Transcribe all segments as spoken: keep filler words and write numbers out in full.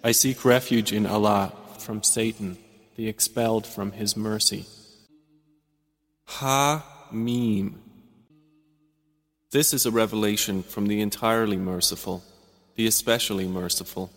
I seek refuge in Allah from Satan, the expelled from His mercy. Ha-Mim. This is a revelation from the entirely merciful, the especially merciful.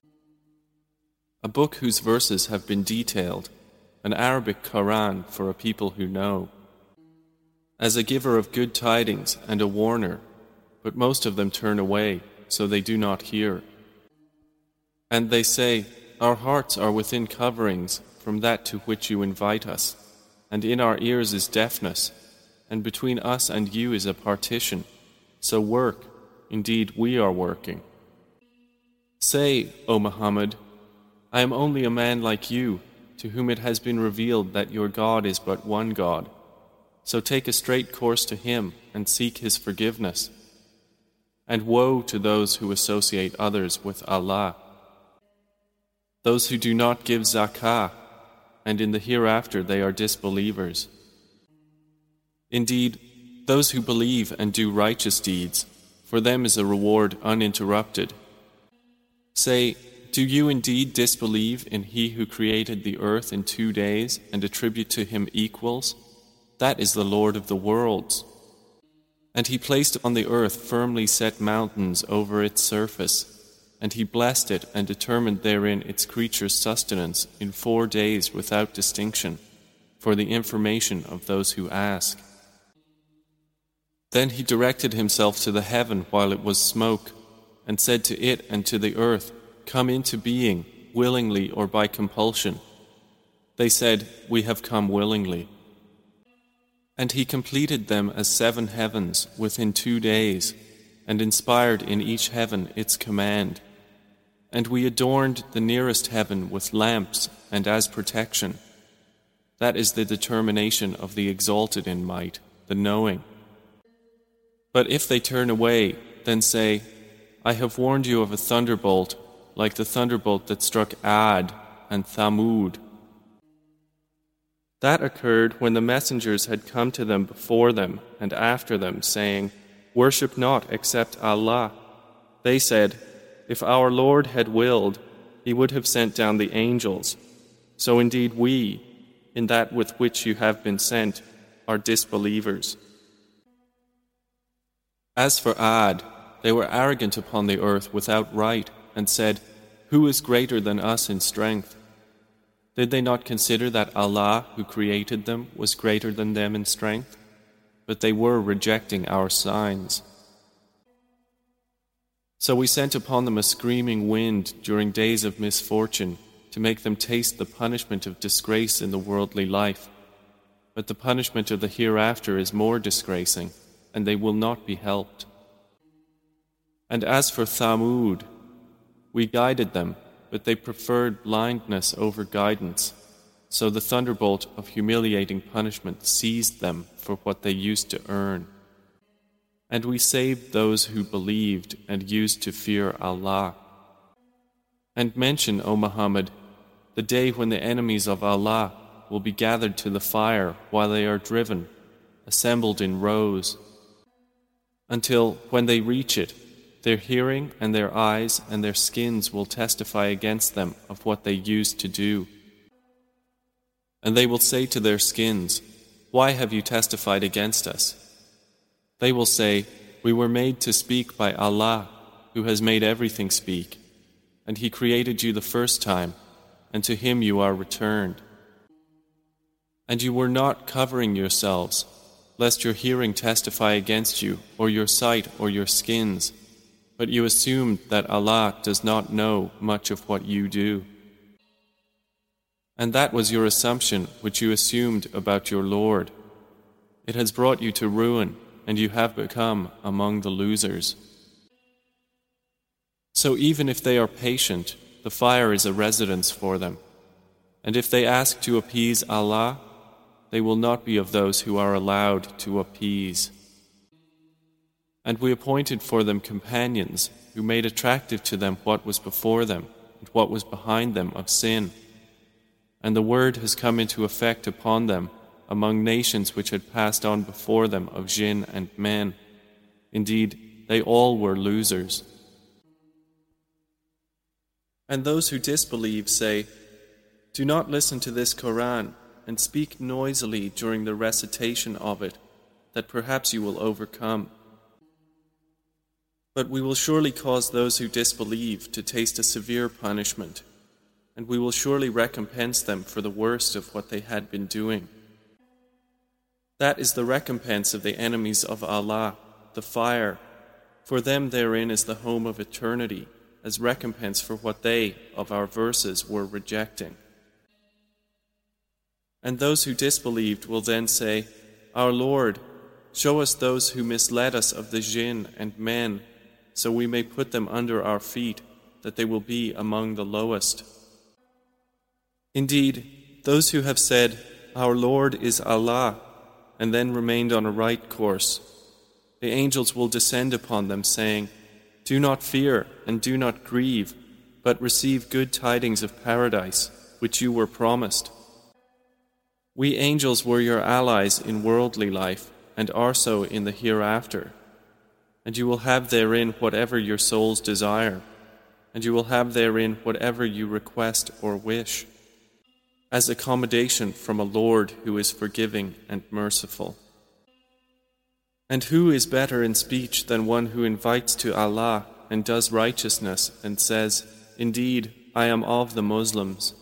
A book whose verses have been detailed, an Arabic Quran for a people who know. As a giver of good tidings and a warner, but most of them turn away, so they do not hear. And they say, our hearts are within coverings from that to which you invite us, and in our ears is deafness, and between us and you is a partition. So work, indeed we are working. Say, O Muhammad, I am only a man like you, to whom it has been revealed that your God is but one God. So take a straight course to Him and seek His forgiveness. And woe to those who associate others with Allah, those who do not give zakah, and in the hereafter they are disbelievers. Indeed, those who believe and do righteous deeds, for them is a reward uninterrupted. Say, do you indeed disbelieve in He who created the earth in two days and attribute to Him equals? That is the Lord of the worlds. And He placed on the earth firmly set mountains over its surface, and He blessed it and determined therein its creatures' sustenance in four days without distinction, for the information of those who ask. Then He directed Himself to the heaven while it was smoke, and said to it and to the earth, come into being, willingly or by compulsion. They said, we have come willingly. And He completed them as seven heavens within two days, and inspired in each heaven its command. And we adorned the nearest heaven with lamps and as protection. That is the determination of the exalted in might, the knowing. But if they turn away, then say, I have warned you of a thunderbolt, like the thunderbolt that struck Ad and Thamud. That occurred when the messengers had come to them before them and after them, saying, worship not except Allah. They said, if our Lord had willed, He would have sent down the angels. So indeed we, in that with which you have been sent, are disbelievers. As for Ad, they were arrogant upon the earth without right, and said, who is greater than us in strength? Did they not consider that Allah, who created them, was greater than them in strength? But they were rejecting our signs. So we sent upon them a screaming wind during days of misfortune, to make them taste the punishment of disgrace in the worldly life. But the punishment of the hereafter is more disgracing, and they will not be helped. And as for Thamud, we guided them, but they preferred blindness over guidance. So the thunderbolt of humiliating punishment seized them for what they used to earn. And we saved those who believed and used to fear Allah. And mention, O Muhammad, the day when the enemies of Allah will be gathered to the fire while they are driven, assembled in rows, until, when they reach it, their hearing and their eyes and their skins will testify against them of what they used to do. And they will say to their skins, why have you testified against us? They will say, we were made to speak by Allah, who has made everything speak, and He created you the first time, and to Him you are returned. And you were not covering yourselves, lest your hearing testify against you, or your sight, or your skins, but you assumed that Allah does not know much of what you do. And that was your assumption which you assumed about your Lord. It has brought you to ruin, and you have become among the losers. So even if they are patient, the fire is a residence for them. And if they ask to appease Allah, they will not be of those who are allowed to appease. And we appointed for them companions who made attractive to them what was before them and what was behind them of sin. And the word has come into effect upon them among nations which had passed on before them of jinn and men. Indeed, they all were losers. And those who disbelieve say, "Do not listen to this Quran and speak noisily during the recitation of it, that perhaps you will overcome. But we will surely cause those who disbelieve to taste a severe punishment, and we will surely recompense them for the worst of what they had been doing. That is the recompense of the enemies of Allah, the fire. For them therein is the home of eternity, as recompense for what they, of our verses, were rejecting." And those who disbelieved will then say, "Our Lord, show us those who misled us of the jinn and men, so we may put them under our feet, that they will be among the lowest." Indeed, those who have said, "Our Lord is Allah," and then remained on a right course, the angels will descend upon them, saying, "Do not fear and do not grieve, but receive good tidings of paradise, which you were promised. We angels were your allies in worldly life, and are so in the hereafter. And you will have therein whatever your souls desire, and you will have therein whatever you request or wish, as accommodation from a Lord who is forgiving and merciful." And who is better in speech than one who invites to Allah and does righteousness and says, "Indeed, I am of the Muslims"?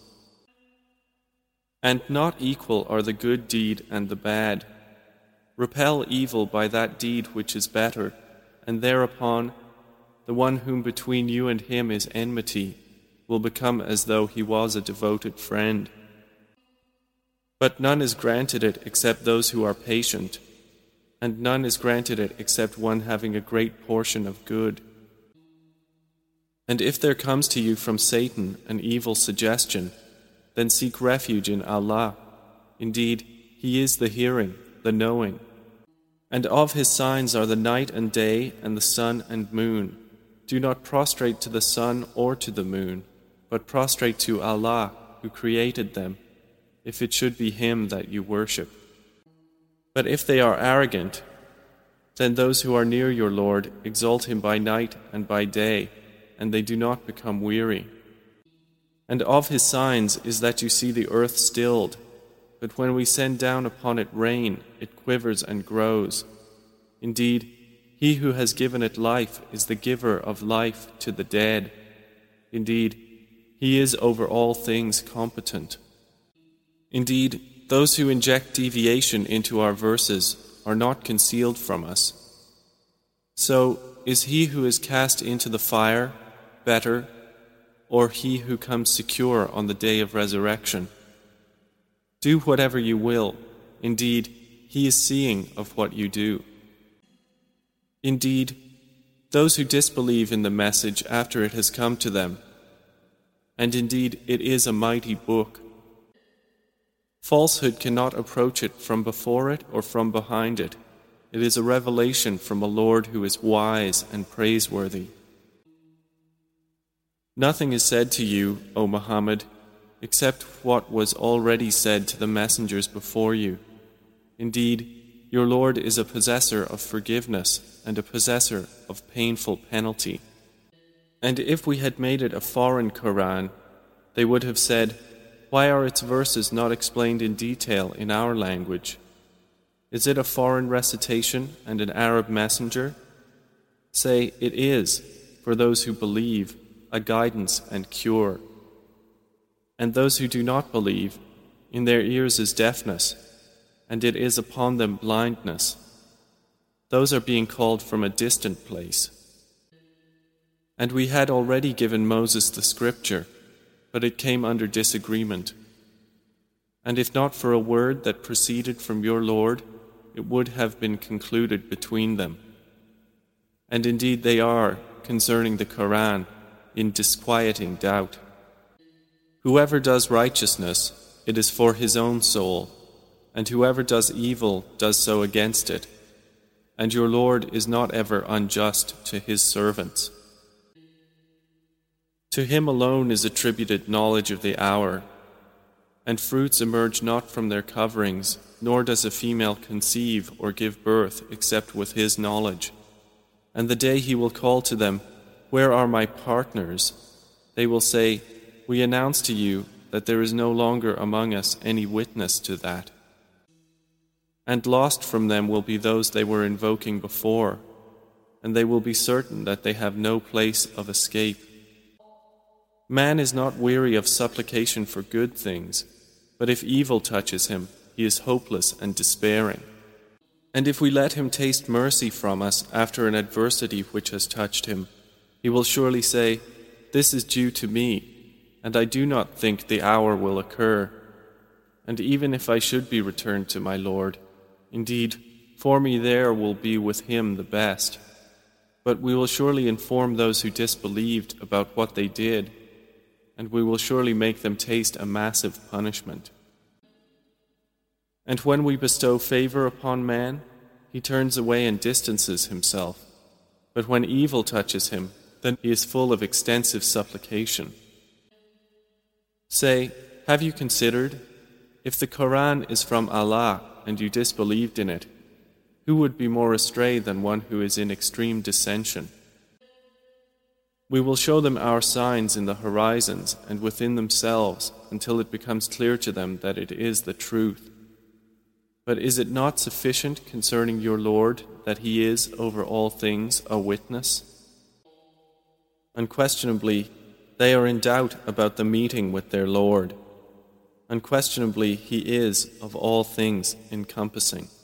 And not equal are the good deed and the bad. Repel evil by that deed which is better, and thereupon the one whom between you and him is enmity will become as though he was a devoted friend. But none is granted it except those who are patient, and none is granted it except one having a great portion of good. And if there comes to you from Satan an evil suggestion, then seek refuge in Allah. Indeed, He is the hearing, the knowing. And of His signs are the night and day and the sun and moon. Do not prostrate to the sun or to the moon, but prostrate to Allah, who created them, if it should be Him that you worship. But if they are arrogant, then those who are near your Lord exalt Him by night and by day, and they do not become weary. And of His signs is that you see the earth stilled, but when we send down upon it rain, it quivers and grows. Indeed, He who has given it life is the giver of life to the dead. Indeed, He is over all things competent. Indeed, those who inject deviation into our verses are not concealed from us. So, is he who is cast into the fire better, or he who comes secure on the day of resurrection? Do whatever you will. Indeed, He is seeing of what you do. Indeed, those who disbelieve in the message after it has come to them, and indeed it is a mighty book. Falsehood cannot approach it from before it or from behind it. It is a revelation from a Lord who is wise and praiseworthy. Nothing is said to you, O Muhammad, except what was already said to the messengers before you. Indeed, your Lord is a possessor of forgiveness and a possessor of painful penalty. And if we had made it a foreign Quran, they would have said, "Why are its verses not explained in detail in our language? Is it a foreign recitation and an Arab messenger?" Say, "It is, for those who believe, a guidance and cure. And those who do not believe, in their ears is deafness, and it is upon them blindness. Those are being called from a distant place." And we had already given Moses the scripture, but it came under disagreement. And if not for a word that proceeded from your Lord, it would have been concluded between them. And indeed they are, concerning the Quran, in disquieting doubt. Whoever does righteousness, it is for his own soul, and whoever does evil does so against it. And your Lord is not ever unjust to His servants. To Him alone is attributed knowledge of the hour, and fruits emerge not from their coverings, nor does a female conceive or give birth except with His knowledge. And the day He will call to them, "Where are my partners?" They will say, "We announce to you that there is no longer among us any witness to that." And lost from them will be those they were invoking before, and they will be certain that they have no place of escape. Man is not weary of supplication for good things, but if evil touches him, he is hopeless and despairing. And if we let him taste mercy from us after an adversity which has touched him, he will surely say, "This is due to me, and I do not think the hour will occur. And even if I should be returned to my Lord, indeed, for me there will be with him the best. But we will surely inform those who disbelieved about what they did, and we will surely make them taste a massive punishment." And when we bestow favor upon man, he turns away and distances himself. But when evil touches him, then he is full of extensive supplication. Say, have you considered, if the Quran is from Allah and you disbelieved in it, who would be more astray than one who is in extreme dissension? We will show them our signs in the horizons and within themselves until it becomes clear to them that it is the truth. But is it not sufficient concerning your Lord that He is over all things a witness? Unquestionably, they are in doubt about the meeting with their Lord. Unquestionably, He is of all things encompassing.